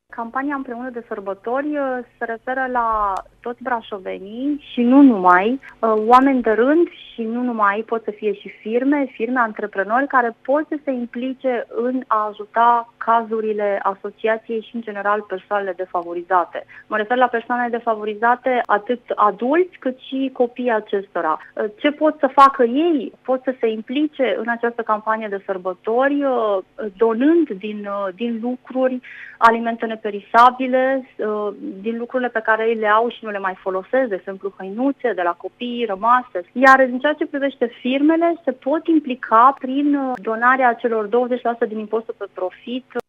Campania Împreună de Sărbători se referă la toți brașovenii și nu numai, oameni de rând și nu numai, pot să fie și firme, antreprenori care pot să se implice în a ajuta cazurile asociației și în general persoanele defavorizate. Mă refer la persoane defavorizate atât adulți cât și copiii acestora. Ce pot să facă ei? Pot să se implice în această campanie de sărbători donând din lucruri alimente neperisabile, din lucrurile pe care ei le au și nu le mai folosesc, de exemplu hăinuțe de la copii rămase. Iar în ceea ce privește firmele, se pot implica prin donarea celor 20% din impostul pe profit